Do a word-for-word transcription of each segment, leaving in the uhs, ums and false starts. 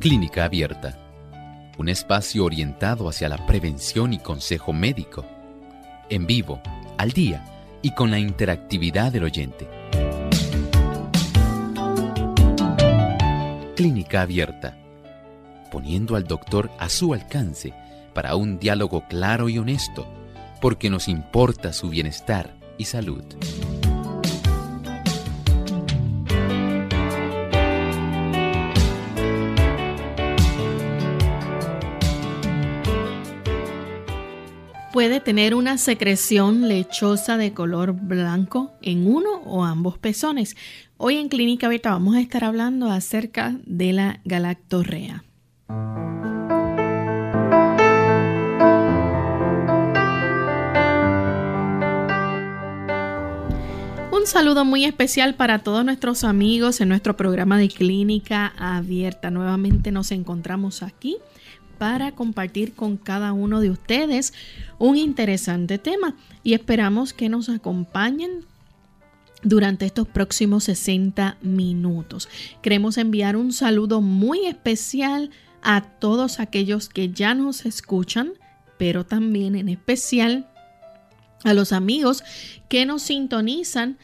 Clínica Abierta, un espacio orientado hacia la prevención y consejo médico, en vivo, al día y con la interactividad del oyente. Clínica Abierta, poniendo al doctor a su alcance para un diálogo claro y honesto, porque nos importa su bienestar y salud. Puede tener una secreción lechosa de color blanco en uno o ambos pezones. Hoy en Clínica Abierta vamos a estar hablando acerca de la galactorrea. Un saludo muy especial para todos nuestros amigos en nuestro programa de Clínica Abierta. Nuevamente nos encontramos aquí para compartir con cada uno de ustedes un interesante tema y esperamos que nos acompañen durante estos próximos sesenta minutos. Queremos enviar un saludo muy especial a todos aquellos que ya nos escuchan, pero también en especial a los amigos que nos sintonizan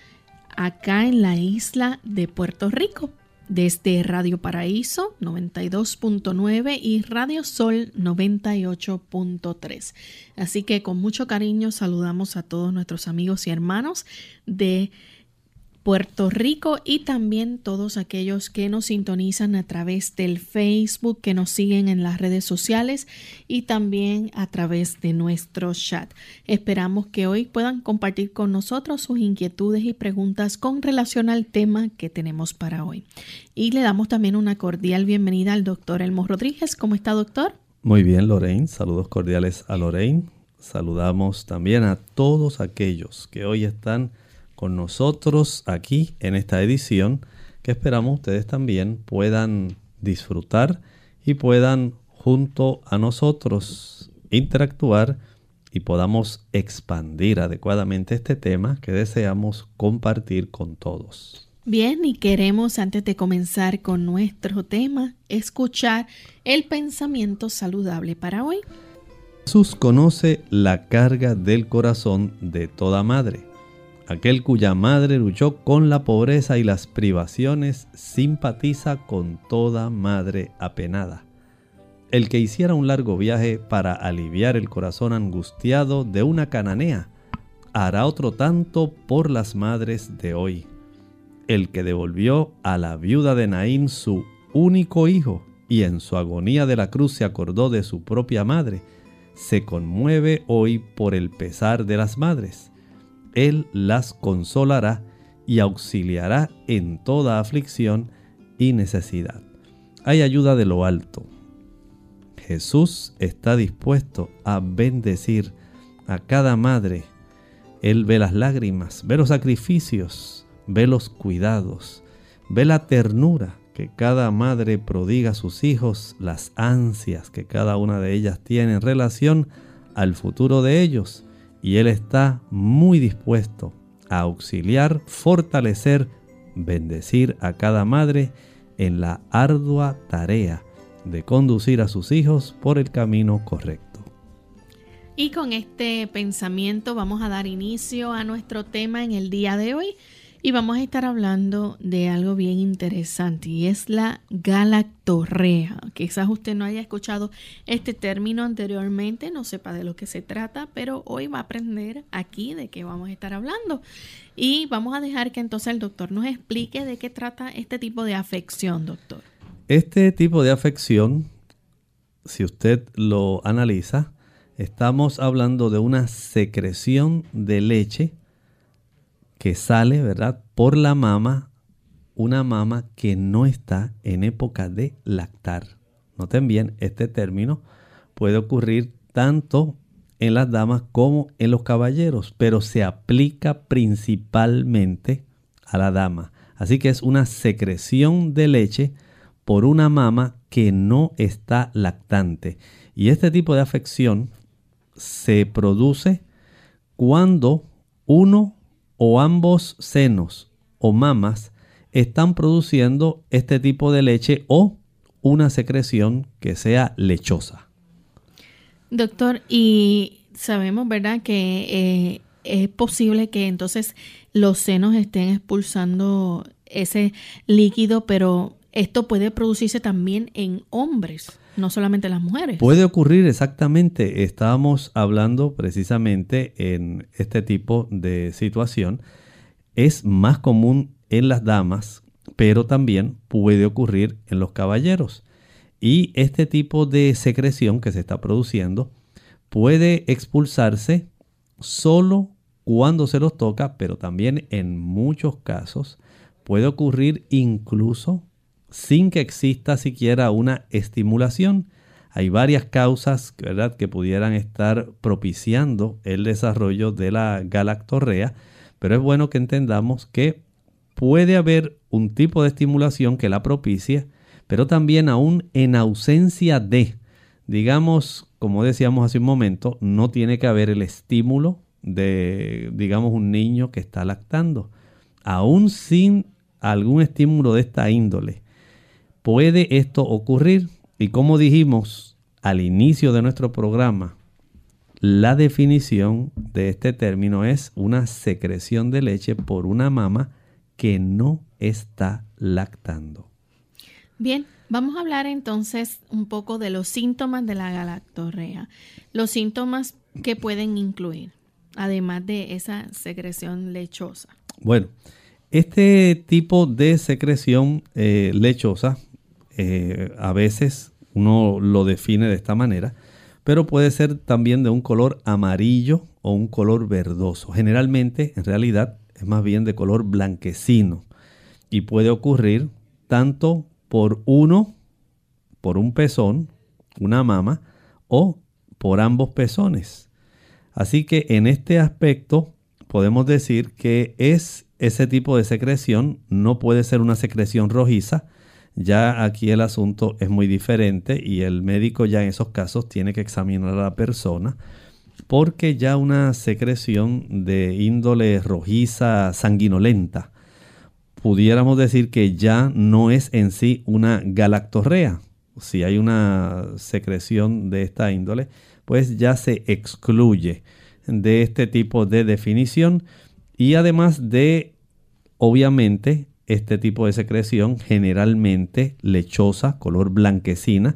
acá en la isla de Puerto Rico, desde Radio Paraíso noventa y dos punto nueve y Radio Sol noventa y ocho punto tres. Así que con mucho cariño saludamos a todos nuestros amigos y hermanos de Puerto Rico y también todos aquellos que nos sintonizan a través del Facebook, que nos siguen en las redes sociales y también a través de nuestro chat. Esperamos que hoy puedan compartir con nosotros sus inquietudes y preguntas con relación al tema que tenemos para hoy. Y le damos también una cordial bienvenida al doctor Elmo Rodríguez. ¿Cómo está, doctor? Muy bien, Lorraine. Saludos cordiales a Lorraine. Saludamos también a todos aquellos que hoy están con nosotros aquí en esta edición, que esperamos ustedes también puedan disfrutar y puedan junto a nosotros interactuar y podamos expandir adecuadamente este tema que deseamos compartir con todos. Bien, y queremos, antes de comenzar con nuestro tema, escuchar el pensamiento saludable para hoy. Jesús conoce la carga del corazón de toda madre. Aquel cuya madre luchó con la pobreza y las privaciones simpatiza con toda madre apenada. El que hiciera un largo viaje para aliviar el corazón angustiado de una cananea, hará otro tanto por las madres de hoy. El que devolvió a la viuda de Naín su único hijo y en su agonía de la cruz se acordó de su propia madre, se conmueve hoy por el pesar de las madres. Él las consolará y auxiliará en toda aflicción y necesidad. Hay ayuda de lo alto. Jesús está dispuesto a bendecir a cada madre. Él ve las lágrimas, ve los sacrificios, ve los cuidados, ve la ternura que cada madre prodiga a sus hijos, las ansias que cada una de ellas tiene en relación al futuro de ellos. Y Él está muy dispuesto a auxiliar, fortalecer, bendecir a cada madre en la ardua tarea de conducir a sus hijos por el camino correcto. Y con este pensamiento vamos a dar inicio a nuestro tema en el día de hoy. Y vamos a estar hablando de algo bien interesante y es la galactorrea. Quizás usted no haya escuchado este término anteriormente, no sepa de lo que se trata, pero hoy va a aprender aquí de qué vamos a estar hablando. Y vamos a dejar que entonces el doctor nos explique de qué trata este tipo de afección, doctor. Este tipo de afección, si usted lo analiza, estamos hablando de una secreción de leche que sale, ¿verdad?, por la mama, una mama que no está en época de lactar. Noten bien, este término puede ocurrir tanto en las damas como en los caballeros, pero se aplica principalmente a la dama. Así que es una secreción de leche por una mama que no está lactante. Y este tipo de afección se produce cuando uno o ambos senos o mamas están produciendo este tipo de leche o una secreción que sea lechosa. Doctor, y sabemos, ¿verdad?, que eh, es posible que entonces los senos estén expulsando ese líquido, pero esto puede producirse también en hombres, no solamente en las mujeres. Puede ocurrir exactamente. Estábamos hablando precisamente en este tipo de situación. Es más común en las damas, pero también puede ocurrir en los caballeros. Y este tipo de secreción que se está produciendo puede expulsarse solo cuando se los toca, pero también en muchos casos puede ocurrir incluso sin que exista siquiera una estimulación. Hay varias causas, ¿verdad?, que pudieran estar propiciando el desarrollo de la galactorrea, pero es bueno que entendamos que puede haber un tipo de estimulación que la propicia, pero también aún en ausencia de, digamos, como decíamos hace un momento, no tiene que haber el estímulo de, digamos, un niño que está lactando. Aún sin algún estímulo de esta índole, puede esto ocurrir. Y como dijimos al inicio de nuestro programa, la definición de este término es una secreción de leche por una mama que no está lactando. Bien, vamos a hablar entonces un poco de los síntomas de la galactorrea. Los síntomas que pueden incluir, además de esa secreción lechosa. Bueno, este tipo de secreción eh, lechosa, eh, a veces uno lo define de esta manera, pero puede ser también de un color amarillo o un color verdoso. Generalmente, en realidad, es más bien de color blanquecino y puede ocurrir tanto por uno, por un pezón, una mama, o por ambos pezones. Así que en este aspecto podemos decir que es ese tipo de secreción, no puede ser una secreción rojiza. Ya aquí el asunto es muy diferente y el médico ya en esos casos tiene que examinar a la persona, porque ya una secreción de índole rojiza sanguinolenta, pudiéramos decir que ya no es en sí una galactorrea. Si hay una secreción de esta índole, pues ya se excluye de este tipo de definición. Y además de, obviamente, este tipo de secreción generalmente lechosa, color blanquecina,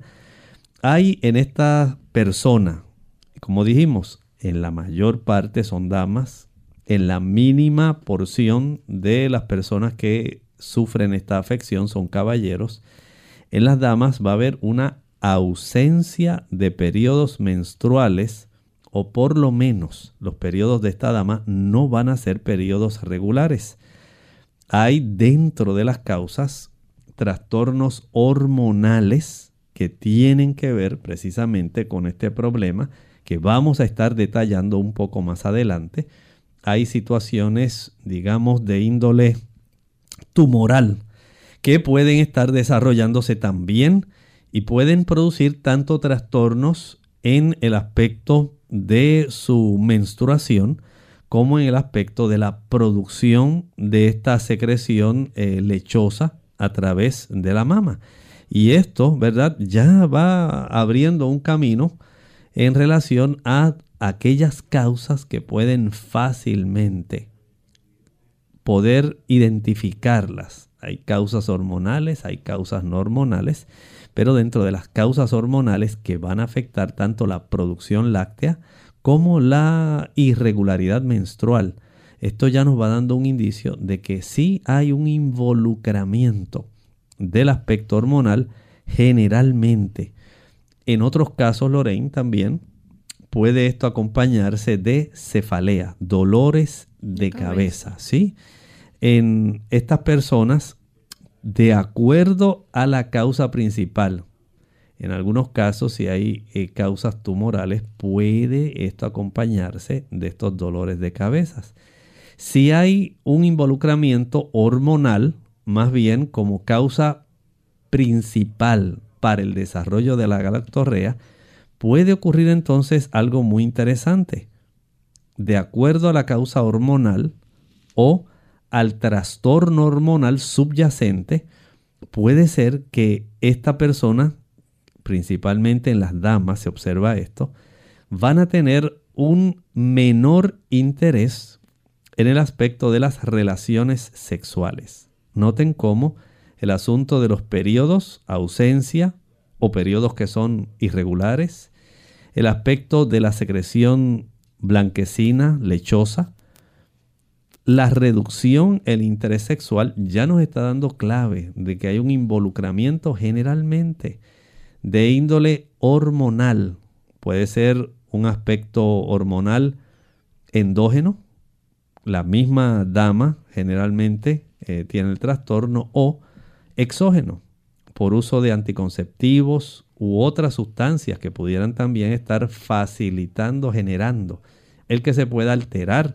hay en esta persona, como dijimos, en la mayor parte son damas, en la mínima porción de las personas que sufren esta afección son caballeros. En las damas va a haber una ausencia de periodos menstruales, o por lo menos los periodos de esta dama no van a ser periodos regulares. Hay dentro de las causas trastornos hormonales que tienen que ver precisamente con este problema que vamos a estar detallando un poco más adelante. Hay situaciones, digamos, de índole tumoral que pueden estar desarrollándose también y pueden producir tanto trastornos en el aspecto de su menstruación como en el aspecto de la producción de esta secreción eh, lechosa a través de la mama. Y esto, ¿verdad?, ya va abriendo un camino en relación a aquellas causas que pueden fácilmente poder identificarlas. Hay causas hormonales, hay causas no hormonales, pero dentro de las causas hormonales que van a afectar tanto la producción láctea como la irregularidad menstrual, esto ya nos va dando un indicio de que sí hay un involucramiento del aspecto hormonal generalmente. En otros casos, Lorraine, también puede esto acompañarse de cefalea, dolores de cabeza, ¿sí? En estas personas, de acuerdo a la causa principal, en algunos casos, si hay eh, causas tumorales, puede esto acompañarse de estos dolores de cabeza. Si hay un involucramiento hormonal, más bien como causa principal para el desarrollo de la galactorrea, puede ocurrir entonces algo muy interesante. De acuerdo a la causa hormonal o al trastorno hormonal subyacente, puede ser que esta persona, principalmente en las damas se observa esto, van a tener un menor interés en el aspecto de las relaciones sexuales. Noten cómo el asunto de los periodos, ausencia o periodos que son irregulares, el aspecto de la secreción blanquecina, lechosa, la reducción, el interés sexual ya nos está dando clave de que hay un involucramiento generalmente de índole hormonal. Puede ser un aspecto hormonal endógeno, la misma dama generalmente eh, tiene el trastorno, o exógeno, por uso de anticonceptivos u otras sustancias que pudieran también estar facilitando, generando el que se pueda alterar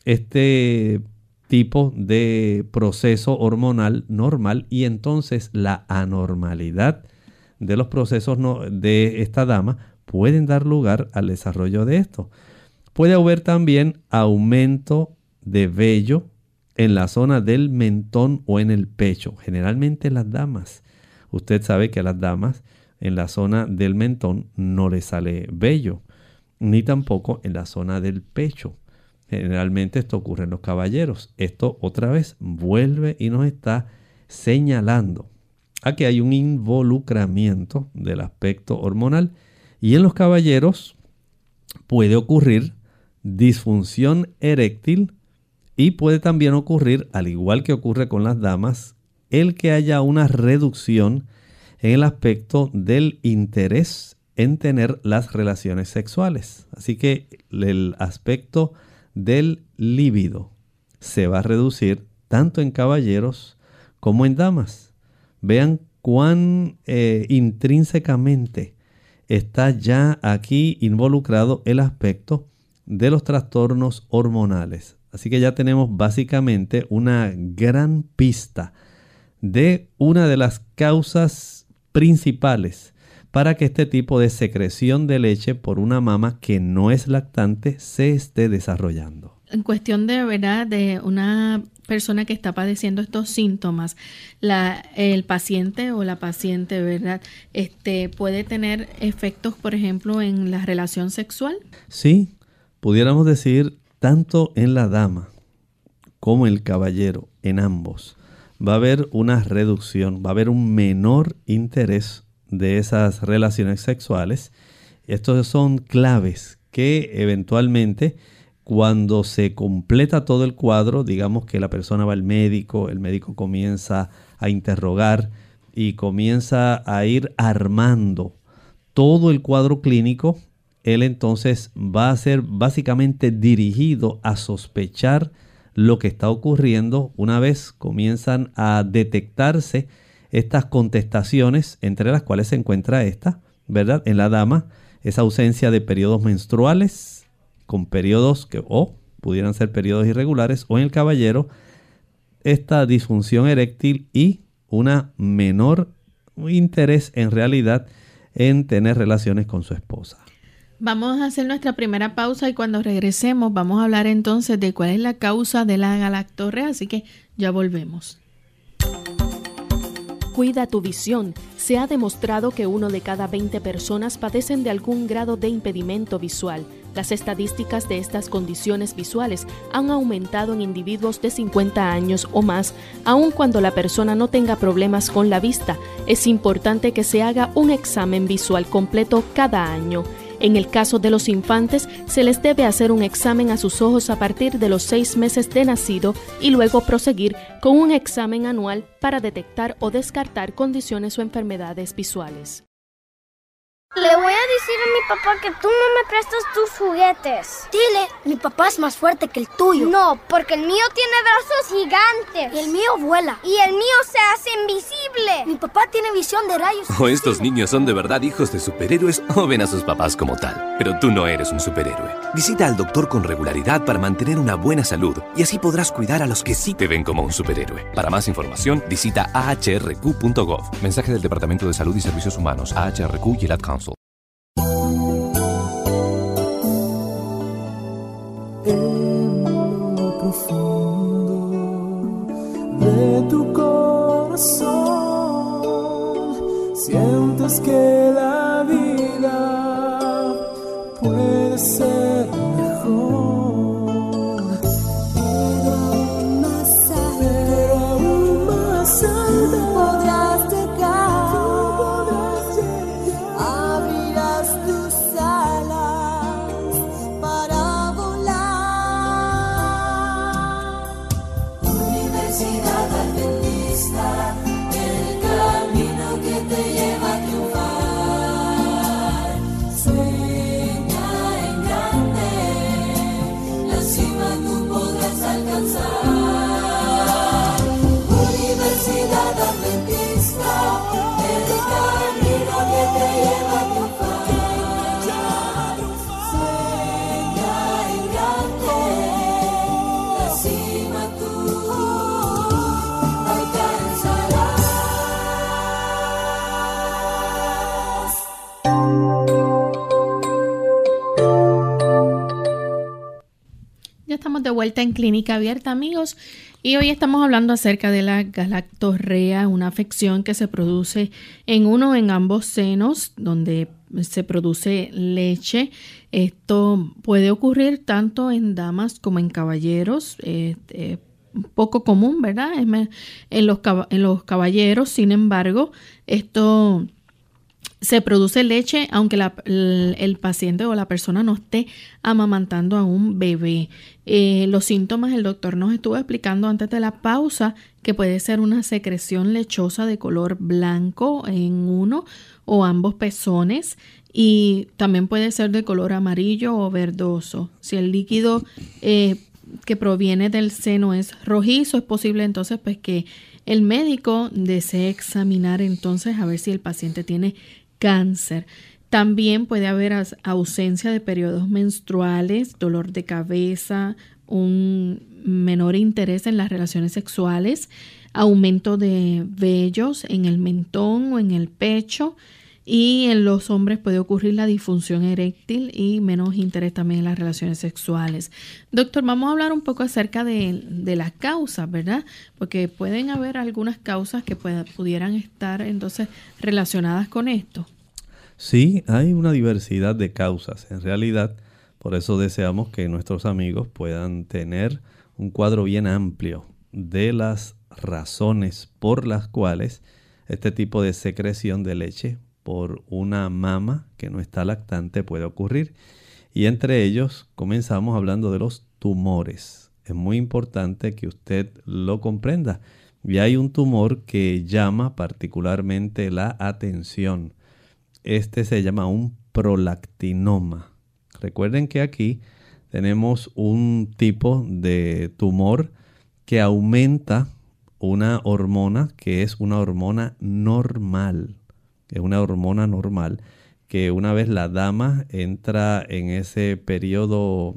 este tipo de proceso hormonal normal, y entonces la anormalidad de los procesos no, de esta dama pueden dar lugar al desarrollo de esto. Puede haber también aumento de vello en la zona del mentón o en el pecho, generalmente en las damas. Usted sabe que a las damas en la zona del mentón no les sale vello, ni tampoco en la zona del pecho. Generalmente esto ocurre en los caballeros. Esto otra vez vuelve y nos está señalando a que hay un involucramiento del aspecto hormonal. Y en los caballeros puede ocurrir disfunción eréctil y puede también ocurrir, al igual que ocurre con las damas, el que haya una reducción en el aspecto del interés en tener las relaciones sexuales. Así que el aspecto del líbido se va a reducir tanto en caballeros como en damas. Vean cuán eh, intrínsecamente está ya aquí involucrado el aspecto de los trastornos hormonales. Así que ya tenemos básicamente una gran pista de una de las causas principales para que este tipo de secreción de leche por una mama que no es lactante se esté desarrollando. En cuestión de verdad de una persona que está padeciendo estos síntomas, la, el paciente o la paciente, ¿verdad? Este, ¿puede tener efectos, por ejemplo, en la relación sexual? Sí, pudiéramos decir tanto en la dama como el caballero, en ambos, va a haber una reducción, va a haber un menor interés de esas relaciones sexuales. Estos son claves que eventualmente, cuando se completa todo el cuadro, digamos que la persona va al médico, el médico comienza a interrogar y comienza a ir armando todo el cuadro clínico, él entonces va a ser básicamente dirigido a sospechar lo que está ocurriendo una vez comienzan a detectarse estas contestaciones, entre las cuales se encuentra esta, ¿verdad? En la dama, esa ausencia de periodos menstruales, con periodos que o pudieran ser periodos irregulares, o en el caballero, esta disfunción eréctil y una menor interés en realidad en tener relaciones con su esposa. Vamos a hacer nuestra primera pausa y cuando regresemos vamos a hablar entonces de cuál es la causa de la galactorrea, así que ya volvemos. Cuida tu visión. Se ha demostrado que uno de cada veinte personas padecen de algún grado de impedimento visual. Las estadísticas de estas condiciones visuales han aumentado en individuos de cincuenta años o más, aun cuando la persona no tenga problemas con la vista. Es importante que se haga un examen visual completo cada año. En el caso de los infantes, se les debe hacer un examen a sus ojos a partir de los seis meses de nacido y luego proseguir con un examen anual para detectar o descartar condiciones o enfermedades visuales. Le voy a decir a mi papá que tú no me prestas tus juguetes. Dile, mi papá es más fuerte que el tuyo. No, porque el mío tiene brazos gigantes. Y el mío vuela. Y el mío se hace invisible. Mi papá tiene visión de rayos. O estos niños son de verdad hijos de superhéroes o ven a sus papás como tal. Pero tú no eres un superhéroe. Visita al doctor con regularidad para mantener una buena salud y así podrás cuidar a los que sí te ven como un superhéroe. Para más información, visita a h r q punto gov. Mensaje del Departamento de Salud y Servicios Humanos, A H R Q y el Ad Council. En lo profundo de tu corazón de vuelta en Clínica Abierta, amigos, y hoy estamos hablando acerca de la galactorrea, una afección que se produce en uno o en ambos senos, donde se produce leche. Esto puede ocurrir tanto en damas como en caballeros, eh, eh, poco común, ¿verdad? En los, en los caballeros, sin embargo, esto se produce leche aunque la, el, el paciente o la persona no esté amamantando a un bebé. Eh, los síntomas, el doctor nos estuvo explicando antes de la pausa que puede ser una secreción lechosa de color blanco en uno o ambos pezones y también puede ser de color amarillo o verdoso. Si el líquido eh, que proviene del seno es rojizo, es posible entonces pues que el médico desee examinar entonces a ver si el paciente tiene cáncer. También puede haber ausencia de periodos menstruales, dolor de cabeza, un menor interés en las relaciones sexuales, aumento de vellos en el mentón o en el pecho, y en los hombres puede ocurrir la disfunción eréctil y menos interés también en las relaciones sexuales. Doctor, vamos a hablar un poco acerca de, de las causas, ¿verdad? Porque pueden haber algunas causas que pueda, pudieran estar entonces relacionadas con esto. Sí, hay una diversidad de causas. En realidad, por eso deseamos que nuestros amigos puedan tener un cuadro bien amplio de las razones por las cuales este tipo de secreción de leche por una mama que no está lactante puede ocurrir. Y entre ellos comenzamos hablando de los tumores. Es muy importante que usted lo comprenda. Y hay un tumor que llama particularmente la atención. Este se llama un prolactinoma. Recuerden que aquí tenemos un tipo de tumor que aumenta una hormona que es una hormona normal. Es una hormona normal que una vez la dama entra en ese periodo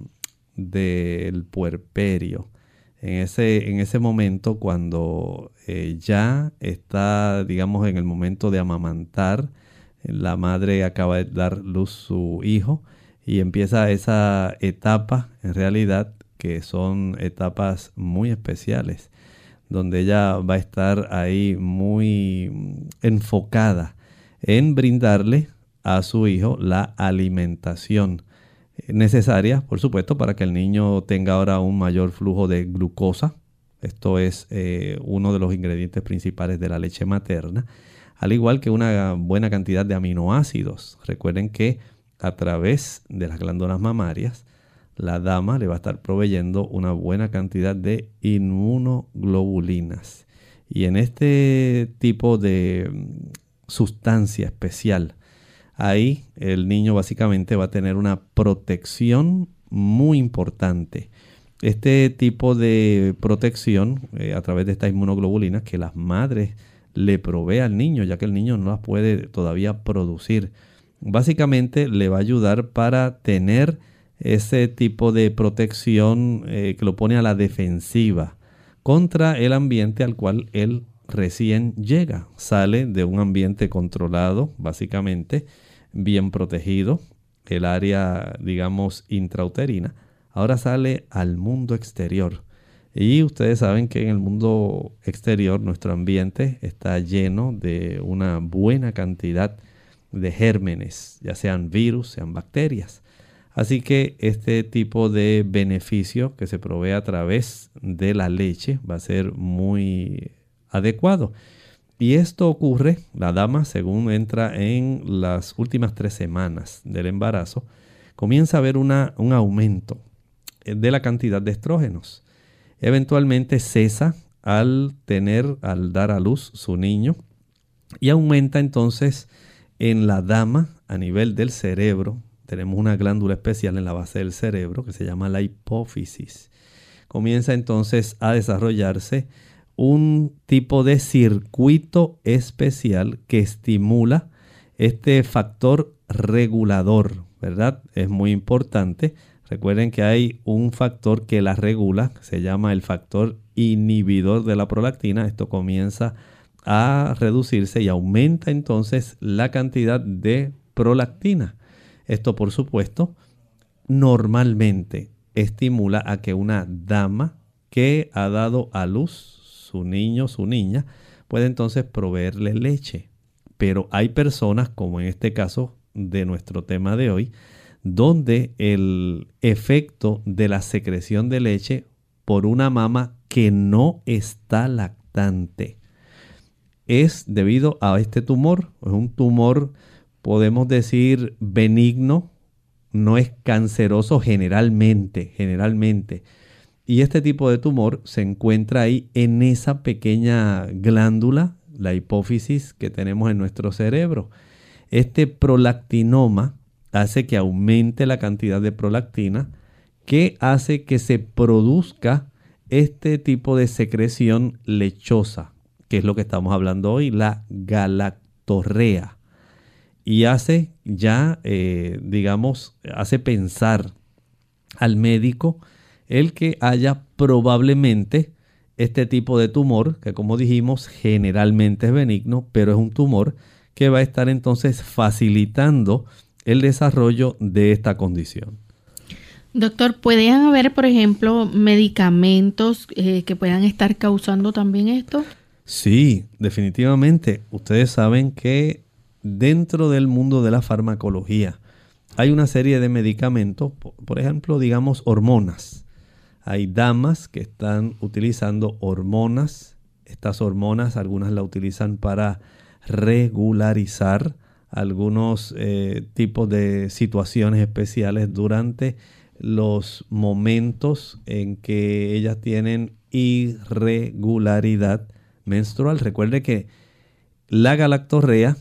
del puerperio, en ese, en ese momento cuando eh, ya está, digamos, en el momento de amamantar, la madre acaba de dar luz a su hijo y empieza esa etapa, en realidad, que son etapas muy especiales, donde ella va a estar ahí muy enfocada en brindarle a su hijo la alimentación necesaria, por supuesto, para que el niño tenga ahora un mayor flujo de glucosa. Esto es eh, uno de los ingredientes principales de la leche materna, al igual que una buena cantidad de aminoácidos. Recuerden que a través de las glándulas mamarias, la dama le va a estar proveyendo una buena cantidad de inmunoglobulinas. Y en este tipo de sustancia especial, ahí el niño básicamente va a tener una protección muy importante. Este tipo de protección eh, a través de estas inmunoglobulinas que las madres le provee al niño, ya que el niño no las puede todavía producir, básicamente le va a ayudar para tener ese tipo de protección eh, que lo pone a la defensiva contra el ambiente al cual él recién llega. Sale de un ambiente controlado, básicamente, bien protegido, el área, digamos, intrauterina. Ahora sale al mundo exterior. Y ustedes saben que en el mundo exterior nuestro ambiente está lleno de una buena cantidad de gérmenes, ya sean virus, sean bacterias. Así que este tipo de beneficio que se provee a través de la leche va a ser muy adecuado. Y esto ocurre, la dama, según entra en las últimas tres semanas del embarazo, comienza a haber una, un aumento de la cantidad de estrógenos. Eventualmente cesa al tener, al dar a luz su niño, y aumenta entonces en la dama a nivel del cerebro. Tenemos una glándula especial en la base del cerebro que se llama la hipófisis. Comienza entonces a desarrollarse un tipo de circuito especial que estimula este factor regulador, ¿verdad? Es muy importante. Recuerden que hay un factor que la regula, se llama el factor inhibidor de la prolactina. Esto comienza a reducirse y aumenta entonces la cantidad de prolactina. Esto, por supuesto, normalmente estimula a que una dama que ha dado a luz su niño, su niña, puede entonces proveerle leche. Pero hay personas, como en este caso de nuestro tema de hoy, donde el efecto de la secreción de leche por una mama que no está lactante es debido a este tumor. Es un tumor, podemos decir, benigno, no es canceroso generalmente, generalmente. Y este tipo de tumor se encuentra ahí en esa pequeña glándula, la hipófisis que tenemos en nuestro cerebro. Este prolactinoma hace que aumente la cantidad de prolactina, que hace que se produzca este tipo de secreción lechosa, que es lo que estamos hablando hoy, la galactorrea. Y hace ya, eh, digamos, hace pensar al médico el que haya probablemente este tipo de tumor, que como dijimos generalmente es benigno, pero es un tumor que va a estar entonces facilitando el desarrollo de esta condición. Doctor, ¿pueden haber, por ejemplo, medicamentos eh, que puedan estar causando también esto? Sí, definitivamente. Ustedes saben que dentro del mundo de la farmacología hay una serie de medicamentos, por ejemplo, digamos hormonas. Hay damas que están utilizando hormonas. Estas hormonas, algunas las utilizan para regularizar algunos eh, tipos de situaciones especiales durante los momentos en que ellas tienen irregularidad menstrual. Recuerde que la galactorrea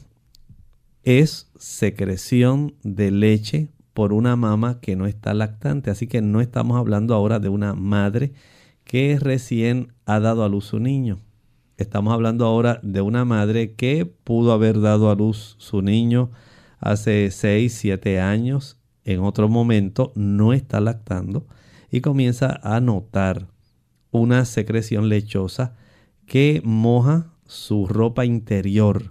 es secreción de leche por una mama que no está lactante. Así que no estamos hablando ahora de una madre que recién ha dado a luz su niño. Estamos hablando ahora de una madre que pudo haber dado a luz su niño hace seis, siete años. En otro momento no está lactando y comienza a notar una secreción lechosa que moja su ropa interior.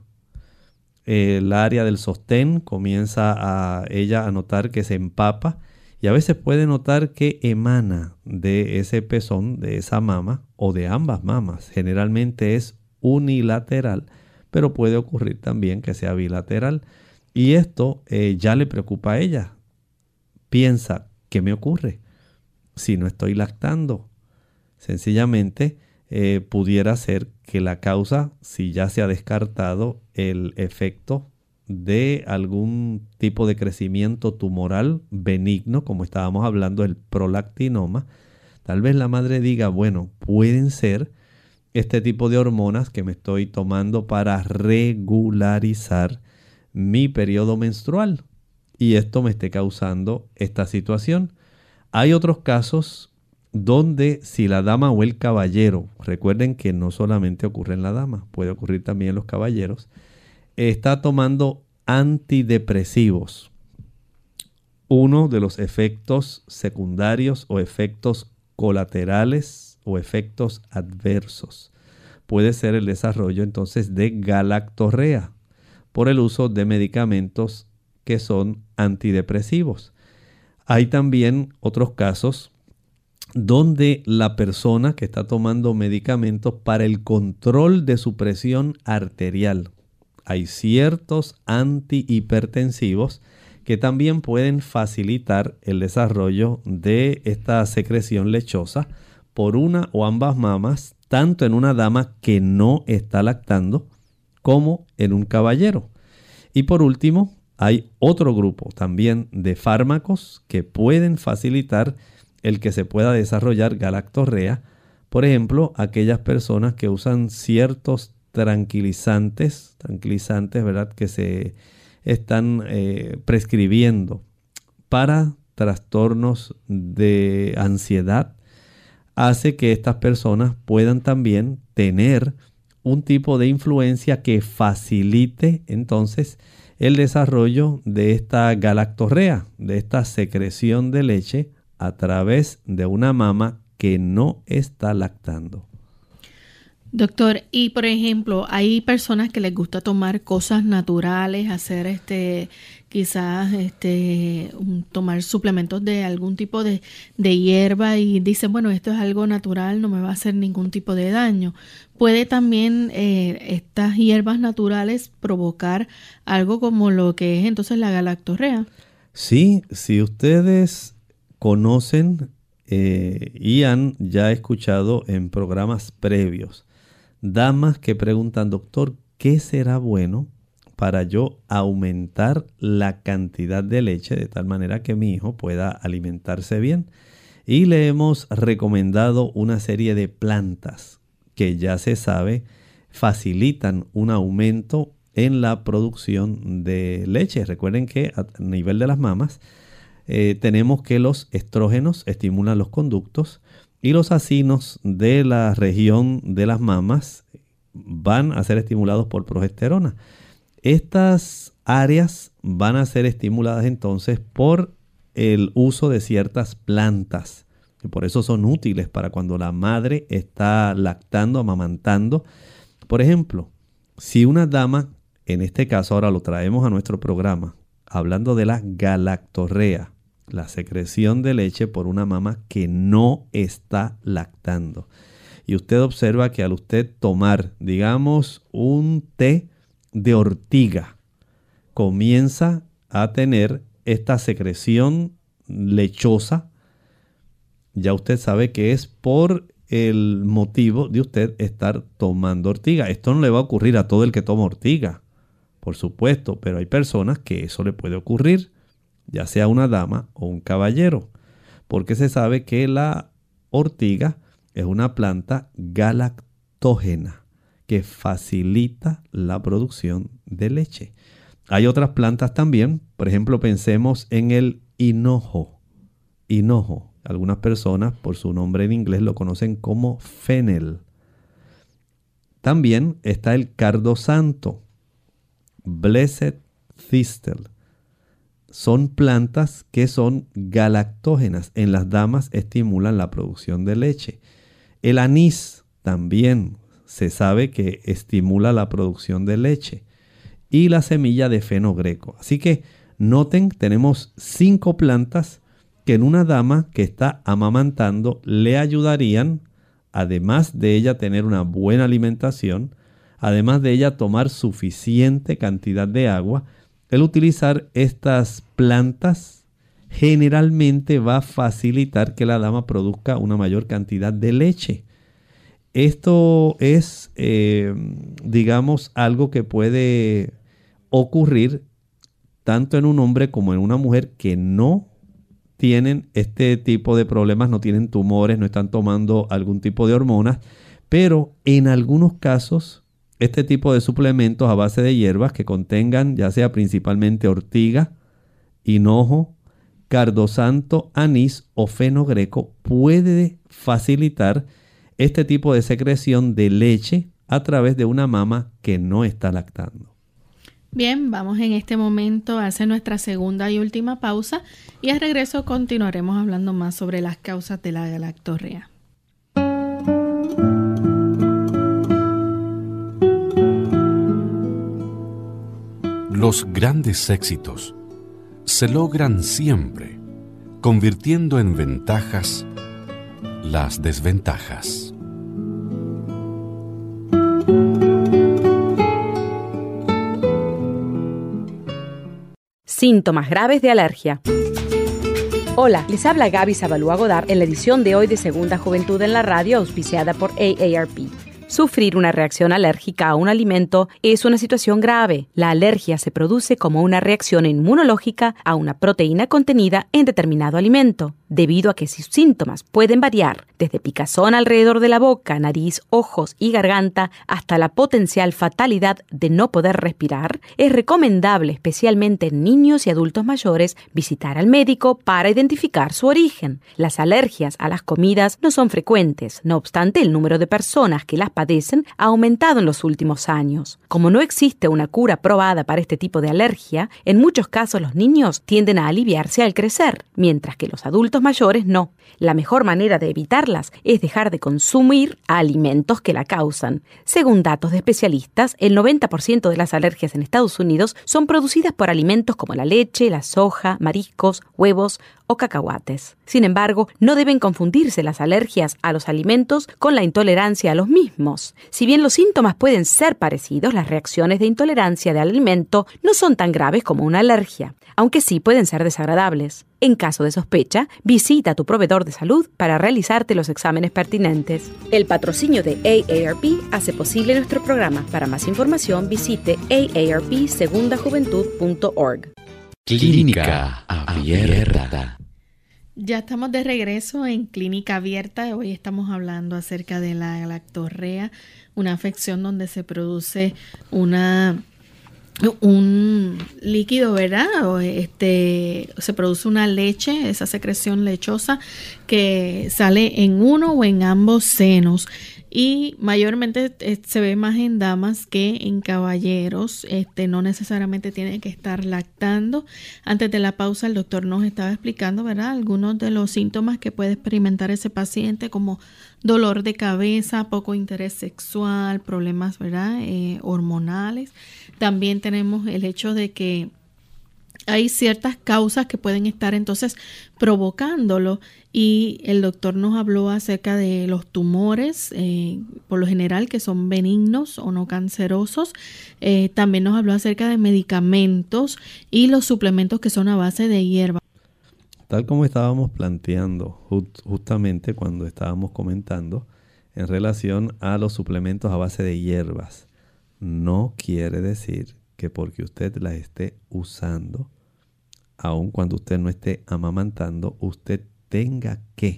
El área del sostén comienza a ella a notar que se empapa y a veces puede notar que emana de ese pezón, de esa mama o de ambas mamas. Generalmente es unilateral, pero puede ocurrir también que sea bilateral. Y esto eh, ya le preocupa a ella. Piensa, ¿qué me ocurre si no estoy lactando? Sencillamente eh, pudiera ser que la causa, si ya se ha descartado el efecto de algún tipo de crecimiento tumoral benigno, como estábamos hablando del prolactinoma, tal vez la madre diga, bueno, pueden ser este tipo de hormonas que me estoy tomando para regularizar mi periodo menstrual y esto me esté causando esta situación. Hay otros casos donde si la dama o el caballero, recuerden que no solamente ocurre en la dama, puede ocurrir también en los caballeros, está tomando antidepresivos. Uno de los efectos secundarios o efectos colaterales o efectos adversos puede ser el desarrollo entonces de galactorrea por el uso de medicamentos que son antidepresivos. Hay también otros casos donde la persona que está tomando medicamentos para el control de su presión arterial, hay ciertos antihipertensivos que también pueden facilitar el desarrollo de esta secreción lechosa por una o ambas mamas, tanto en una dama que no está lactando como en un caballero. Y por último, hay otro grupo también de fármacos que pueden facilitar el que se pueda desarrollar galactorrea. Por ejemplo, aquellas personas que usan ciertos tranquilizantes, tranquilizantes, ¿verdad?, que se están eh, prescribiendo para trastornos de ansiedad, hace que estas personas puedan también tener un tipo de influencia que facilite entonces el desarrollo de esta galactorrea, de esta secreción de leche a través de una mama que no está lactando. Doctor, y por ejemplo, hay personas que les gusta tomar cosas naturales, hacer este, quizás este, tomar suplementos de algún tipo de, de hierba y dicen, bueno, esto es algo natural, no me va a hacer ningún tipo de daño. Puede también eh, estas hierbas naturales provocar algo como lo que es entonces la galactorrea. Sí, si ustedes conocen eh, y han ya escuchado en programas previos, damas que preguntan, doctor, ¿qué será bueno para yo aumentar la cantidad de leche de tal manera que mi hijo pueda alimentarse bien? Y le hemos recomendado una serie de plantas que ya se sabe facilitan un aumento en la producción de leche. Recuerden que a nivel de las mamas eh, tenemos que los estrógenos estimulan los conductos y los acinos de la región de las mamas van a ser estimulados por progesterona. Estas áreas van a ser estimuladas entonces por el uso de ciertas plantas, que por eso son útiles para cuando la madre está lactando, amamantando. Por ejemplo, si una dama, en este caso ahora lo traemos a nuestro programa, hablando de la galactorrea, la secreción de leche por una mama que no está lactando. Y usted observa que al usted tomar, digamos, un té de ortiga, comienza a tener esta secreción lechosa. Ya usted sabe que es por el motivo de usted estar tomando ortiga. Esto no le va a ocurrir a todo el que toma ortiga, por supuesto, pero hay personas que eso le puede ocurrir, ya sea una dama o un caballero, porque se sabe que la ortiga es una planta galactógena que facilita la producción de leche. Hay otras plantas también, por ejemplo, pensemos en el hinojo. Hinojo, algunas personas por su nombre en inglés lo conocen como fennel. También está el cardo santo, blessed thistle. Son plantas que son galactógenas. En las damas estimulan la producción de leche. El anís también se sabe que estimula la producción de leche. Y la semilla de fenogreco. Así que noten, tenemos cinco plantas que en una dama que está amamantando le ayudarían, además de ella tener una buena alimentación, además de ella tomar suficiente cantidad de agua. El utilizar estas plantas generalmente va a facilitar que la dama produzca una mayor cantidad de leche. Esto es, eh, digamos, algo que puede ocurrir tanto en un hombre como en una mujer que no tienen este tipo de problemas, no tienen tumores, no están tomando algún tipo de hormonas, pero en algunos casos este tipo de suplementos a base de hierbas que contengan ya sea principalmente ortiga, hinojo, cardo santo, anís o fenogreco puede facilitar este tipo de secreción de leche a través de una mama que no está lactando. Bien, vamos en este momento a hacer nuestra segunda y última pausa y al regreso continuaremos hablando más sobre las causas de la galactorrea. Los grandes éxitos se logran siempre convirtiendo en ventajas las desventajas. Síntomas graves de alergia. Hola, les habla Gaby Zabalúa Godard en la edición de hoy de Segunda Juventud en la Radio, auspiciada por A A R P. Sufrir una reacción alérgica a un alimento es una situación grave. La alergia se produce como una reacción inmunológica a una proteína contenida en determinado alimento, debido a que sus síntomas pueden variar desde picazón alrededor de la boca, nariz, ojos y garganta hasta la potencial fatalidad de no poder respirar. Es recomendable, especialmente en niños y adultos mayores, visitar al médico para identificar su origen. Las alergias a las comidas no son frecuentes, no obstante, el número de personas que las padecen ha aumentado en los últimos años. Como no existe una cura probada para este tipo de alergia, en muchos casos los niños tienden a aliviarse al crecer, mientras que los adultos mayores no. La mejor manera de evitarlas es dejar de consumir alimentos que la causan. Según datos de especialistas, el noventa por ciento de las alergias en Estados Unidos son producidas por alimentos como la leche, la soja, mariscos, huevos o cacahuates. Sin embargo, no deben confundirse las alergias a los alimentos con la intolerancia a los mismos. Si bien los síntomas pueden ser parecidos, las reacciones de intolerancia del alimento no son tan graves como una alergia, aunque sí pueden ser desagradables. En caso de sospecha, visita a tu proveedor de salud para realizarte los exámenes pertinentes. El patrocinio de A A R P hace posible nuestro programa. Para más información, visite a a r p segunda juventud punto org. Clínica Abierta. Ya estamos de regreso en Clínica Abierta. Hoy estamos hablando acerca de la galactorrea, una afección donde se produce una un líquido, ¿verdad? O este, se produce una leche, esa secreción lechosa que sale en uno o en ambos senos. Y mayormente eh, se ve más en damas que en caballeros. Este, no necesariamente tienen que estar lactando. Antes de la pausa el doctor nos estaba explicando, ¿verdad?, algunos de los síntomas que puede experimentar ese paciente, como dolor de cabeza, poco interés sexual, problemas, ¿verdad?, eh, hormonales. También tenemos el hecho de que hay ciertas causas que pueden estar entonces provocándolo, y el doctor nos habló acerca de los tumores, eh, por lo general que son benignos o no cancerosos. Eh, también nos habló acerca de medicamentos y los suplementos que son a base de hierba. Tal como estábamos planteando just, justamente cuando estábamos comentando en relación a los suplementos a base de hierbas, no quiere decir que porque usted las esté usando, aun cuando usted no esté amamantando, usted tenga que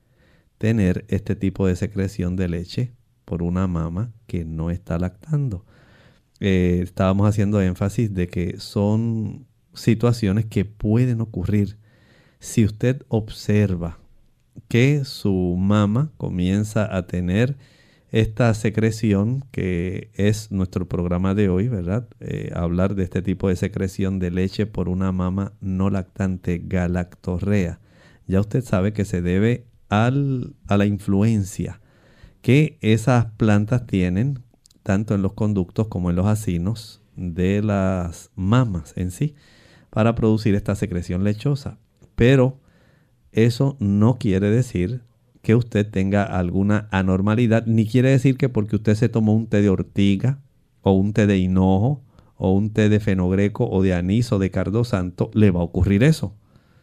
tener este tipo de secreción de leche por una mama que no está lactando. Eh, estábamos haciendo énfasis de que son situaciones que pueden ocurrir. Si usted observa que su mama comienza a tener esta secreción, que es nuestro programa de hoy, ¿verdad? Eh, hablar de este tipo de secreción de leche por una mama no lactante, galactorrea. Ya usted sabe que se debe al, a la influencia que esas plantas tienen, tanto en los conductos como en los acinos de las mamas en sí, para producir esta secreción lechosa. Pero eso no quiere decir que usted tenga alguna anormalidad, ni quiere decir que porque usted se tomó un té de ortiga, o un té de hinojo, o un té de fenogreco, o de anís, o de cardo santo, le va a ocurrir eso.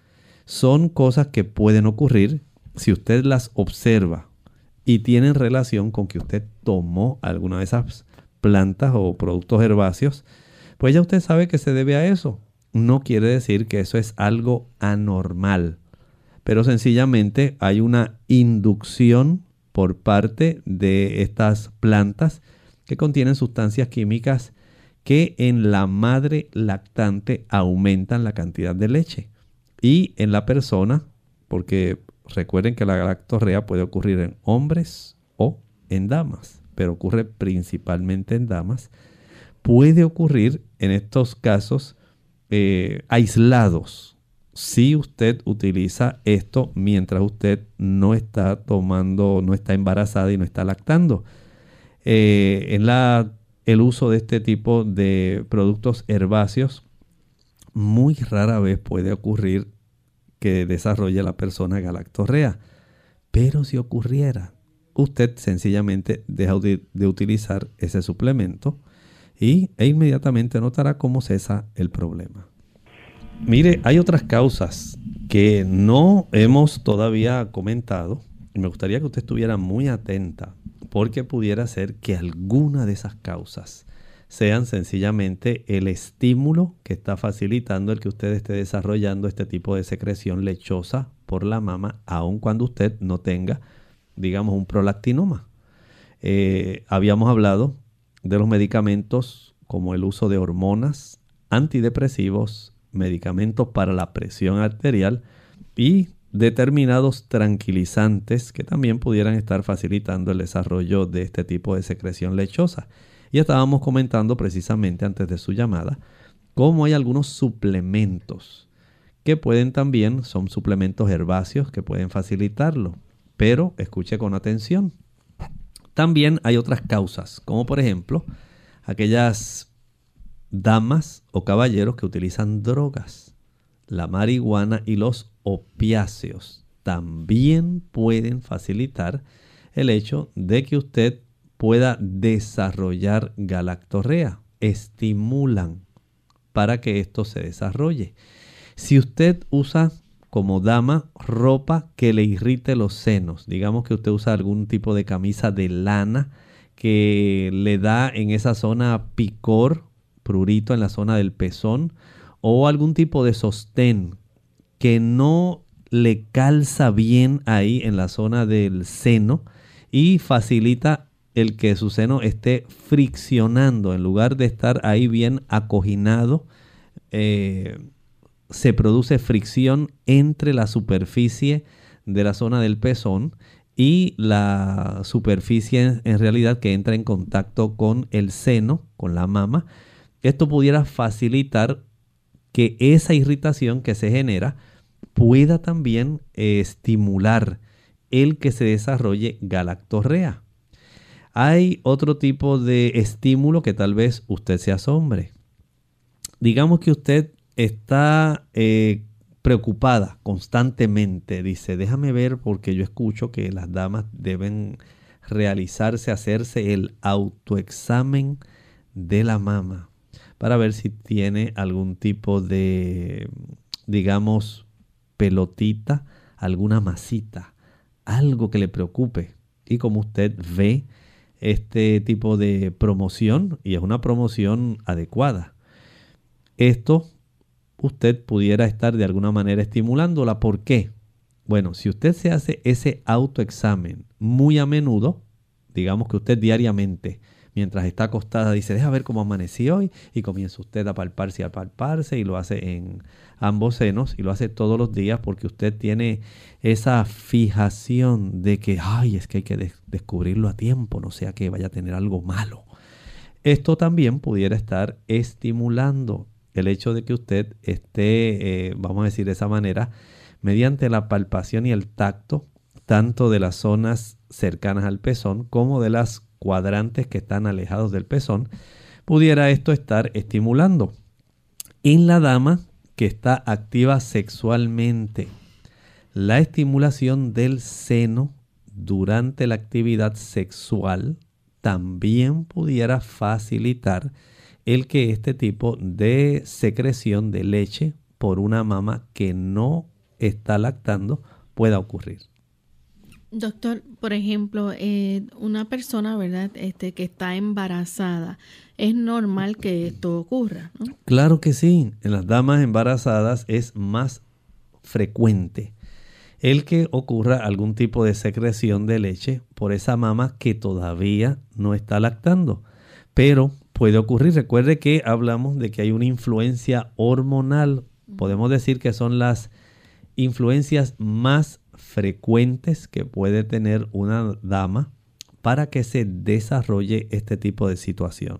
Son cosas que pueden ocurrir si usted las observa y tienen relación con que usted tomó alguna de esas plantas o productos herbáceos, pues ya usted sabe que se debe a eso. No quiere decir que eso es algo anormal, pero sencillamente hay una inducción por parte de estas plantas que contienen sustancias químicas que en la madre lactante aumentan la cantidad de leche. Y en la persona, porque recuerden que la galactorrea puede ocurrir en hombres o en damas, pero ocurre principalmente en damas, puede ocurrir en estos casos eh, aislados, si usted utiliza esto mientras usted no está tomando, no está embarazada y no está lactando. Eh, en la, el uso de este tipo de productos herbáceos, muy rara vez puede ocurrir que desarrolle la persona galactorrea. Pero si ocurriera, usted sencillamente deja de, de utilizar ese suplemento y, e inmediatamente notará cómo cesa el problema. Mire, hay otras causas que no hemos todavía comentado y me gustaría que usted estuviera muy atenta, porque pudiera ser que alguna de esas causas sean sencillamente el estímulo que está facilitando el que usted esté desarrollando este tipo de secreción lechosa por la mama, aun cuando usted no tenga, digamos, un prolactinoma. Eh, habíamos hablado de los medicamentos como el uso de hormonas, antidepresivos, medicamentos para la presión arterial y determinados tranquilizantes que también pudieran estar facilitando el desarrollo de este tipo de secreción lechosa. Y estábamos comentando precisamente antes de su llamada cómo hay algunos suplementos que pueden también, son suplementos herbáceos que pueden facilitarlo. Pero escuche con atención. También hay otras causas, como por ejemplo aquellas damas o caballeros que utilizan drogas. La marihuana y los opiáceos también pueden facilitar el hecho de que usted pueda desarrollar galactorrea. Estimulan para que esto se desarrolle. Si usted usa como dama ropa que le irrite los senos, digamos que usted usa algún tipo de camisa de lana que le da en esa zona picor, prurito en la zona del pezón, o algún tipo de sostén que no le calza bien ahí en la zona del seno y facilita el que su seno esté friccionando en lugar de estar ahí bien acoginado. Eh, se produce fricción entre la superficie de la zona del pezón y la superficie en realidad que entra en contacto con el seno, con la mama. Esto pudiera facilitar que esa irritación que se genera pueda también eh, estimular el que se desarrolle galactorrea. Hay otro tipo de estímulo que tal vez usted se asombre. Digamos que usted está eh, preocupada constantemente. Dice, déjame ver porque yo escucho que las damas deben realizarse, hacerse el autoexamen de la mama para ver si tiene algún tipo de, digamos, pelotita, alguna masita, algo que le preocupe. Y como usted ve este tipo de promoción, y es una promoción adecuada, esto usted pudiera estar de alguna manera estimulándola. ¿Por qué? Bueno, si usted se hace ese autoexamen muy a menudo, digamos que usted diariamente, mientras está acostada, dice, deja ver cómo amanecí hoy, y comienza usted a palparse y a palparse, y lo hace en ambos senos, y lo hace todos los días porque usted tiene esa fijación de que, ay, es que hay que de- descubrirlo a tiempo, no sea que vaya a tener algo malo. Esto también pudiera estar estimulando el hecho de que usted esté, eh, vamos a decir de esa manera, mediante la palpación y el tacto, tanto de las zonas cercanas al pezón como de las cuadrantes que están alejados del pezón, pudiera esto estar estimulando. En la dama que está activa sexualmente, la estimulación del seno durante la actividad sexual también pudiera facilitar el que este tipo de secreción de leche por una mama que no está lactando pueda ocurrir. Doctor, por ejemplo, eh, una persona, ¿verdad?, este, que está embarazada, es normal que esto ocurra, ¿no? Claro que sí. En las damas embarazadas es más frecuente el que ocurra algún tipo de secreción de leche por esa mama que todavía no está lactando. Pero puede ocurrir. Recuerde que hablamos de que hay una influencia hormonal. Podemos decir que son las influencias más frecuentes que puede tener una dama para que se desarrolle este tipo de situación.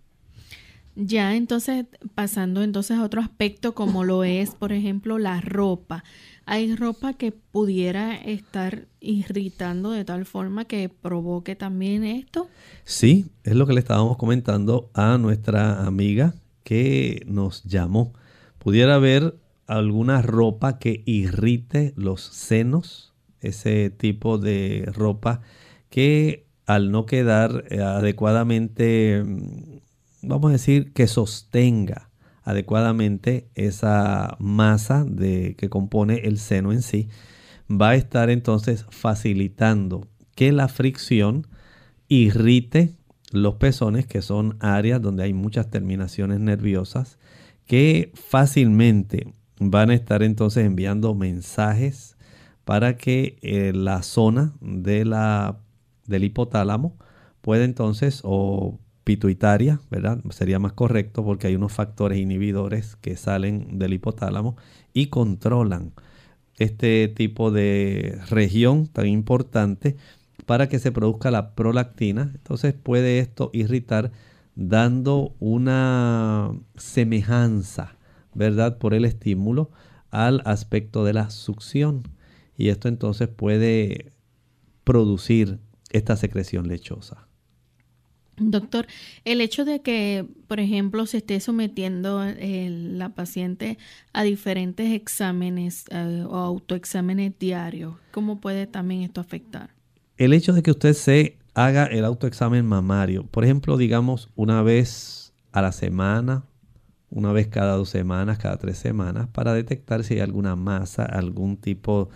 Ya, entonces, pasando entonces a otro aspecto como lo es, por ejemplo, la ropa. ¿Hay ropa que pudiera estar irritando de tal forma que provoque también esto? Sí, es lo que le estábamos comentando a nuestra amiga que nos llamó. Pudiera haber alguna ropa que irrite los senos, ese tipo de ropa que al no quedar adecuadamente, vamos a decir, que sostenga adecuadamente esa masa de, que compone el seno en sí, va a estar entonces facilitando que la fricción irrite los pezones, que son áreas donde hay muchas terminaciones nerviosas que fácilmente van a estar entonces enviando mensajes para que eh, la zona de la, del hipotálamo pueda entonces, o pituitaria, ¿verdad? Sería más correcto porque hay unos factores inhibidores que salen del hipotálamo y controlan este tipo de región tan importante para que se produzca la prolactina. Entonces puede esto irritar, dando una semejanza, ¿verdad?, por el estímulo al aspecto de la succión. Y esto entonces puede producir esta secreción lechosa. Doctor, el hecho de que, por ejemplo, se esté sometiendo eh, la paciente a diferentes exámenes eh, o autoexámenes diarios, ¿cómo puede también esto afectar? El hecho de que usted se haga el autoexamen mamario, por ejemplo, digamos una vez a la semana, una vez cada dos semanas, cada tres semanas, para detectar si hay alguna masa, algún tipo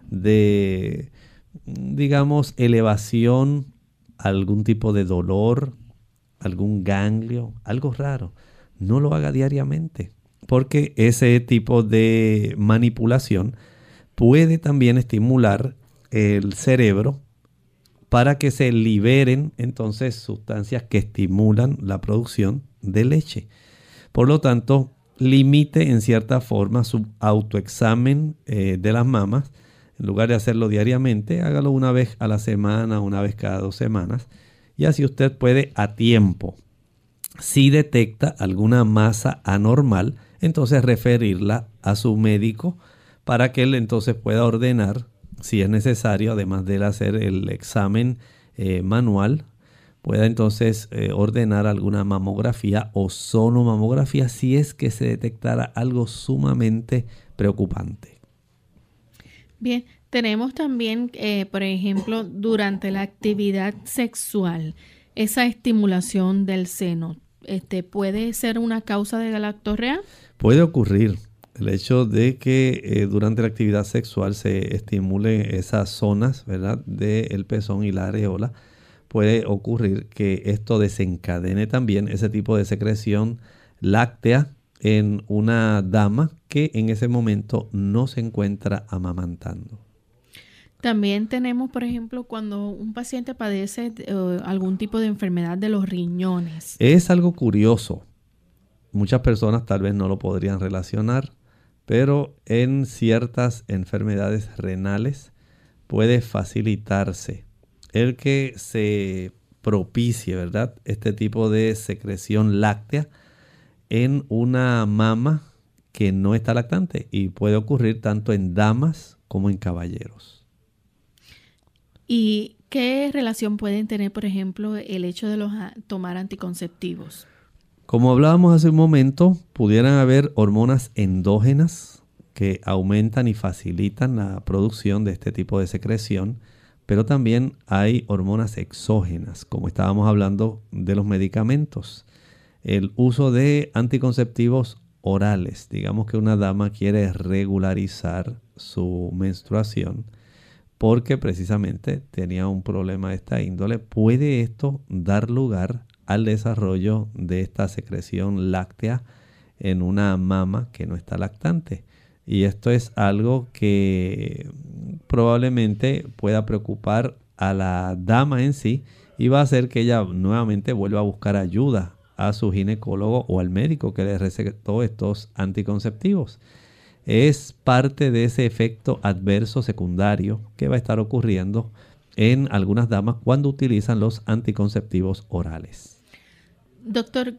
de, digamos, elevación, algún tipo de dolor, algún ganglio, algo raro. No lo haga diariamente, porque ese tipo de manipulación puede también estimular el cerebro para que se liberen entonces sustancias que estimulan la producción de leche. Por lo tanto, limite en cierta forma su autoexamen eh, de las mamas. En lugar de hacerlo diariamente, hágalo una vez a la semana, una vez cada dos semanas. Y así usted puede a tiempo, si detecta alguna masa anormal, entonces referirla a su médico para que él entonces pueda ordenar, si es necesario, además de él hacer el examen eh, manual, pueda entonces eh, ordenar alguna mamografía o sonomamografía si es que se detectara algo sumamente preocupante. Bien, tenemos también, eh, por ejemplo, durante la actividad sexual, esa estimulación del seno, este, ¿puede ser una causa de galactorrea? Puede ocurrir. El hecho de que eh, durante la actividad sexual se estimule esas zonas, ¿verdad?, del pezón y la areola, puede ocurrir que esto desencadene también ese tipo de secreción láctea en una dama que en ese momento no se encuentra amamantando. También tenemos, por ejemplo, cuando un paciente padece uh, algún tipo de enfermedad de los riñones. Es algo curioso. Muchas personas tal vez no lo podrían relacionar, pero en ciertas enfermedades renales puede facilitarse el que se propicie, ¿verdad?, este tipo de secreción láctea en una mama que no está lactante, y puede ocurrir tanto en damas como en caballeros. ¿Y qué relación pueden tener, por ejemplo, el hecho de los, tomar anticonceptivos? Como hablábamos hace un momento, pudieran haber hormonas endógenas que aumentan y facilitan la producción de este tipo de secreción, pero también hay hormonas exógenas, como estábamos hablando de los medicamentos. El uso de anticonceptivos orales, digamos que una dama quiere regularizar su menstruación porque precisamente tenía un problema de esta índole, puede esto dar lugar al desarrollo de esta secreción láctea en una mama que no está lactante. Y esto es algo que probablemente pueda preocupar a la dama en sí y va a hacer que ella nuevamente vuelva a buscar ayuda a su ginecólogo o al médico que le recetó estos anticonceptivos. Es parte de ese efecto adverso secundario que va a estar ocurriendo en algunas damas cuando utilizan los anticonceptivos orales. Doctor,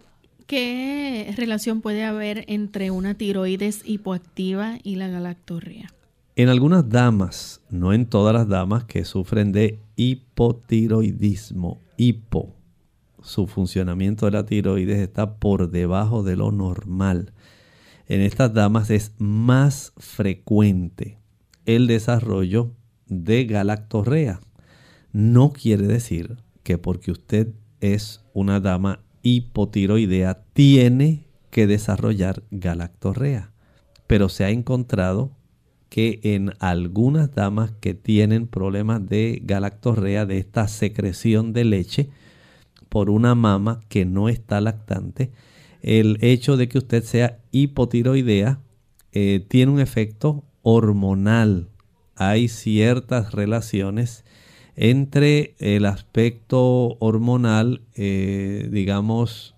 ¿qué relación puede haber entre una tiroides hipoactiva y la galactorrea? En algunas damas, no en todas las damas que sufren de hipotiroidismo, hipo, su funcionamiento de la tiroides está por debajo de lo normal. En estas damas es más frecuente el desarrollo de galactorrea. No quiere decir que porque usted es una dama hipotiroidea tiene que desarrollar galactorrea, pero se ha encontrado que en algunas damas que tienen problemas de galactorrea, de esta secreción de leche por una mama que no está lactante, el hecho de que usted sea hipotiroidea eh, tiene un efecto hormonal. Hay ciertas relaciones entre el aspecto hormonal, eh, digamos,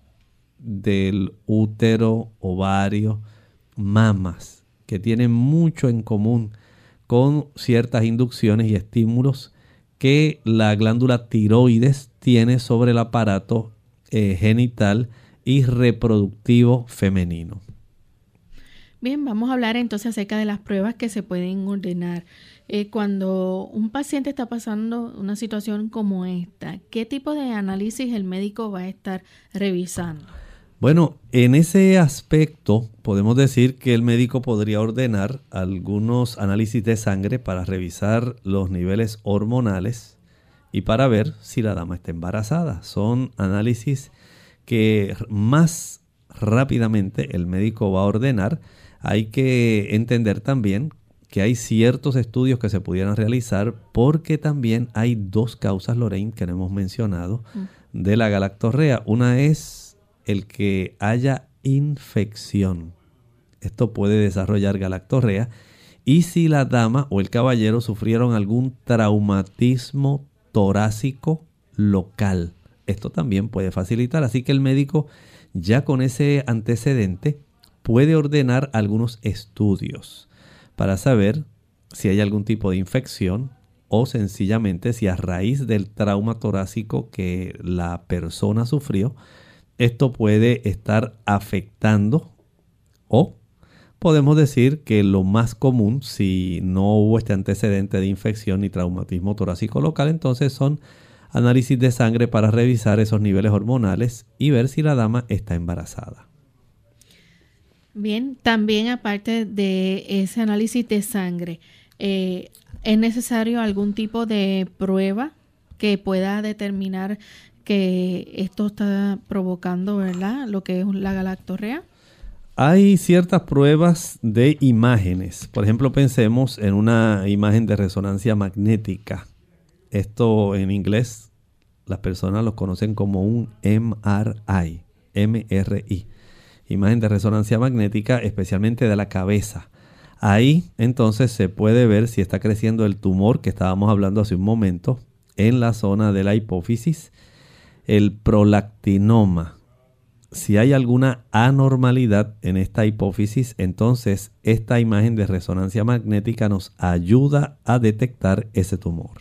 del útero, ovario, mamas, que tienen mucho en común con ciertas inducciones y estímulos que la glándula tiroides tiene sobre el aparato eh, genital y reproductivo femenino. Bien, vamos a hablar entonces acerca de las pruebas que se pueden ordenar. Eh, cuando un paciente está pasando una situación como esta, ¿qué tipo de análisis el médico va a estar revisando? Bueno, en ese aspecto podemos decir que el médico podría ordenar algunos análisis de sangre para revisar los niveles hormonales y para ver si la dama está embarazada. Son análisis que más rápidamente el médico va a ordenar. Hay que entender también que hay ciertos estudios que se pudieran realizar porque también hay dos causas, Lorraine, que no hemos mencionado, mm. de la galactorrea. Una es el que haya infección. Esto puede desarrollar galactorrea. Y si la dama o el caballero sufrieron algún traumatismo torácico local, esto también puede facilitar. Así que el médico, ya con ese antecedente, puede ordenar algunos estudios para saber si hay algún tipo de infección o sencillamente si a raíz del trauma torácico que la persona sufrió, esto puede estar afectando, o podemos decir que lo más común, si no hubo este antecedente de infección y traumatismo torácico local, entonces son análisis de sangre para revisar esos niveles hormonales y ver si la dama está embarazada. Bien, también aparte de ese análisis de sangre, eh, ¿es necesario algún tipo de prueba que pueda determinar que esto está provocando, ¿verdad?, lo que es la galactorrea? Hay ciertas pruebas de imágenes. Por ejemplo, pensemos en una imagen de resonancia magnética. Esto en inglés las personas lo conocen como un M R I, M R I. Imagen de resonancia magnética, especialmente de la cabeza. Ahí entonces se puede ver si está creciendo el tumor que estábamos hablando hace un momento en la zona de la hipófisis, el prolactinoma. Si hay alguna anormalidad en esta hipófisis, entonces esta imagen de resonancia magnética nos ayuda a detectar ese tumor.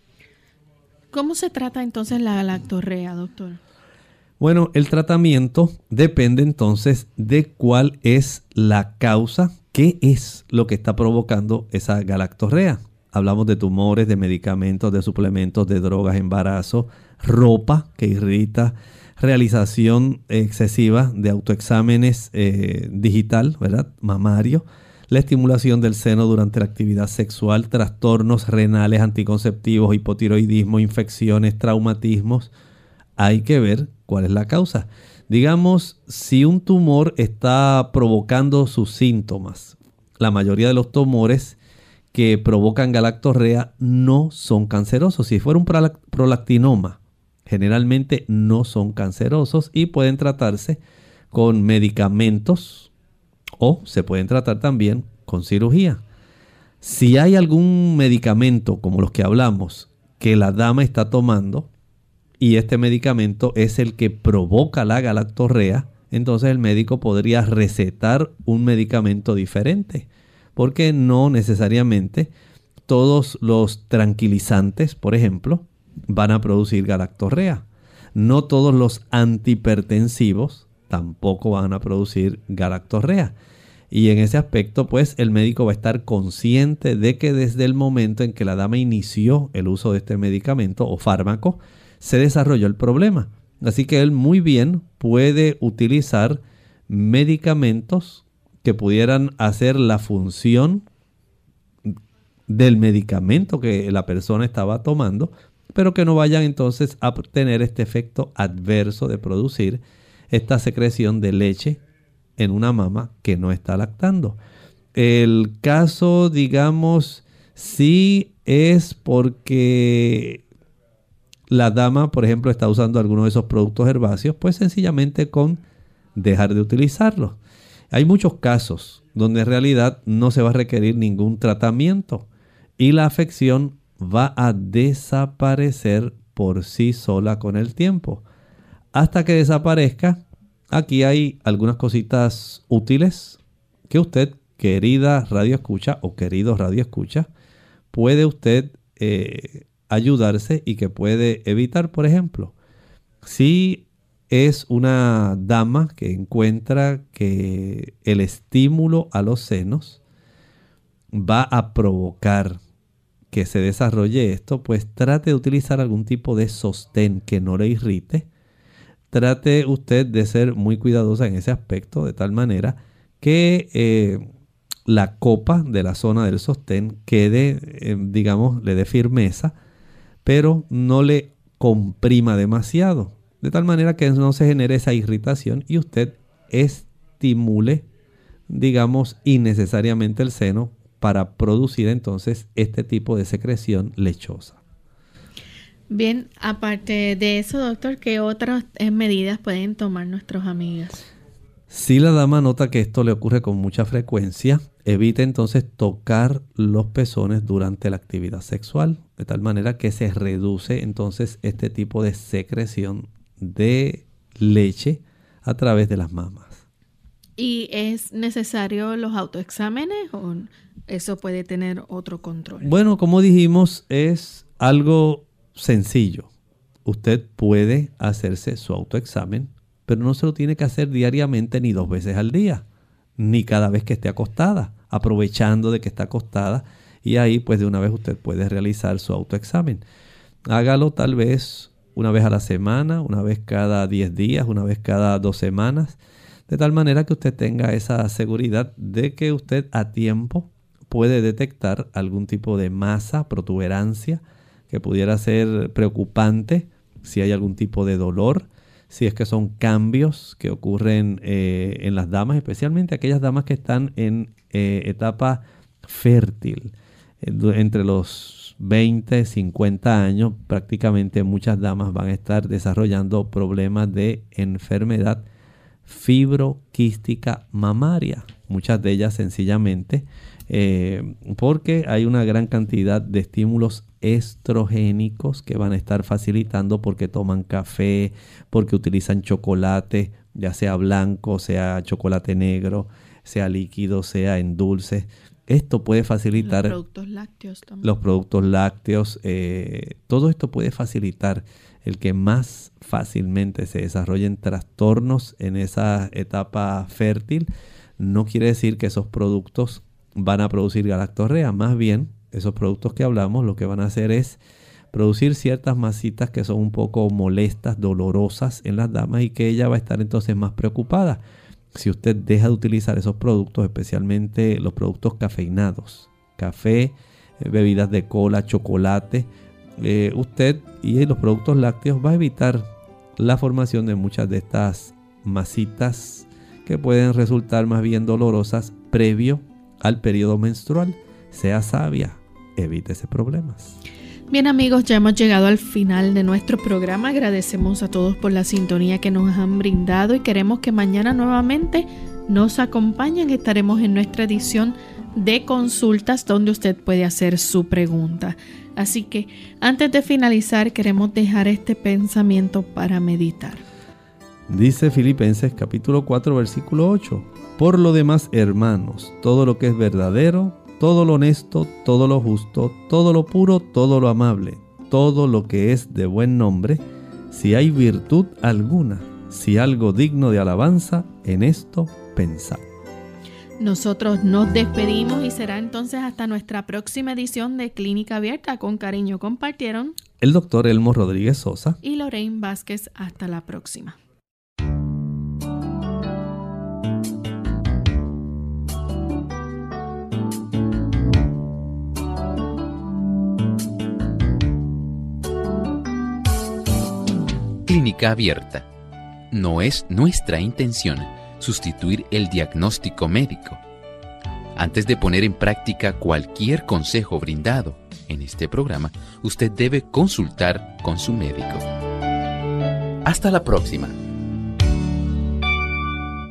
¿Cómo se trata entonces la galactorrea, doctor? Bueno, el tratamiento depende entonces de cuál es la causa, qué es lo que está provocando esa galactorrea. Hablamos de tumores, de medicamentos, de suplementos, de drogas, embarazo, ropa que irrita, realización excesiva de autoexámenes eh, digital, ¿verdad?, mamario, la estimulación del seno durante la actividad sexual, trastornos renales, anticonceptivos, hipotiroidismo, infecciones, traumatismos. Hay que ver cuál es la causa. Digamos, si un tumor está provocando sus síntomas, la mayoría de los tumores que provocan galactorrea no son cancerosos. Si fuera un prolactinoma, generalmente no son cancerosos y pueden tratarse con medicamentos o se pueden tratar también con cirugía. Si hay algún medicamento como los que hablamos que la dama está tomando y este medicamento es el que provoca la galactorrea, entonces el médico podría recetar un medicamento diferente, porque no necesariamente todos los tranquilizantes, por ejemplo, van a producir galactorrea. No todos los antihipertensivos tampoco van a producir galactorrea. Y en ese aspecto, pues, el médico va a estar consciente de que desde el momento en que la dama inició el uso de este medicamento o fármaco, se desarrolló el problema. Así que él muy bien puede utilizar medicamentos que pudieran hacer la función del medicamento que la persona estaba tomando, pero que no vayan entonces a tener este efecto adverso de producir esta secreción de leche en una mama que no está lactando. El caso, digamos, sí es porque la dama, por ejemplo, está usando alguno de esos productos herbáceos, pues sencillamente con dejar de utilizarlos. Hay muchos casos donde en realidad no se va a requerir ningún tratamiento y la afección va a desaparecer por sí sola con el tiempo. Hasta que desaparezca, aquí hay algunas cositas útiles que usted, querida radio escucha o querido radio escucha, puede usted eh, ayudarse y que puede evitar, por ejemplo, si es una dama que encuentra que el estímulo a los senos va a provocar que se desarrolle esto, pues trate de utilizar algún tipo de sostén que no le irrite. Trate usted de ser muy cuidadosa en ese aspecto, de tal manera que eh, la copa de la zona del sostén quede, eh, digamos, le dé firmeza, pero no le comprima demasiado, de tal manera que no se genere esa irritación y usted estimule, digamos, innecesariamente el seno para producir entonces este tipo de secreción lechosa. Bien, aparte de eso, doctor, ¿qué otras medidas pueden tomar nuestros amigos? Si la dama nota que esto le ocurre con mucha frecuencia, evite entonces tocar los pezones durante la actividad sexual, de tal manera que se reduce entonces este tipo de secreción de leche a través de las mamas. ¿Y es necesario los autoexámenes o eso puede tener otro control? Bueno, como dijimos, es algo sencillo. Usted puede hacerse su autoexamen, pero no se lo tiene que hacer diariamente ni dos veces al día, ni cada vez que esté acostada, aprovechando de que está acostada, y ahí pues de una vez usted puede realizar su autoexamen. Hágalo tal vez una vez a la semana, una vez cada diez días, una vez cada dos semanas, de tal manera que usted tenga esa seguridad de que usted a tiempo puede detectar algún tipo de masa, protuberancia, que pudiera ser preocupante, si hay algún tipo de dolor, si es que son cambios que ocurren eh, en las damas, especialmente aquellas damas que están en eh, etapa fértil, eh, entre los veinte, cincuenta años, prácticamente muchas damas van a estar desarrollando problemas de enfermedad fibroquística mamaria, muchas de ellas sencillamente eh, porque hay una gran cantidad de estímulos estrogénicos que van a estar facilitando porque toman café, porque utilizan chocolate, ya sea blanco, sea chocolate negro, sea líquido, sea en dulce. Esto puede facilitar los productos lácteos también. Los productos lácteos, eh, todo esto puede facilitar el que más fácilmente se desarrollen trastornos en esa etapa fértil. No quiere decir que esos productos van a producir galactorrea, más bien esos productos que hablamos lo que van a hacer es producir ciertas masitas que son un poco molestas, dolorosas en las damas y que ella va a estar entonces más preocupada. Si usted deja de utilizar esos productos, especialmente los productos cafeinados, café, eh, bebidas de cola, chocolate, eh, usted y los productos lácteos va a evitar la formación de muchas de estas masitas que pueden resultar más bien dolorosas previo al periodo menstrual. Sea sabia, evítese problemas. Bien amigos, ya hemos llegado al final de nuestro programa. Agradecemos a todos por la sintonía que nos han brindado y queremos que mañana nuevamente nos acompañen. Estaremos en nuestra edición de consultas donde usted puede hacer su pregunta. Así que antes de finalizar queremos dejar este pensamiento para meditar. Dice Filipenses capítulo cuatro versículo ocho. Por lo demás, hermanos, todo lo que es verdadero, todo lo honesto, todo lo justo, todo lo puro, todo lo amable, todo lo que es de buen nombre, si hay virtud alguna, si algo digno de alabanza, en esto pensad. Nosotros nos despedimos y será entonces hasta nuestra próxima edición de Clínica Abierta. Con cariño compartieron el doctor Elmo Rodríguez Sosa y Lorraine Vázquez. Hasta la próxima. Clínica Abierta. No es nuestra intención sustituir el diagnóstico médico. Antes de poner en práctica cualquier consejo brindado en este programa, usted debe consultar con su médico. Hasta la próxima.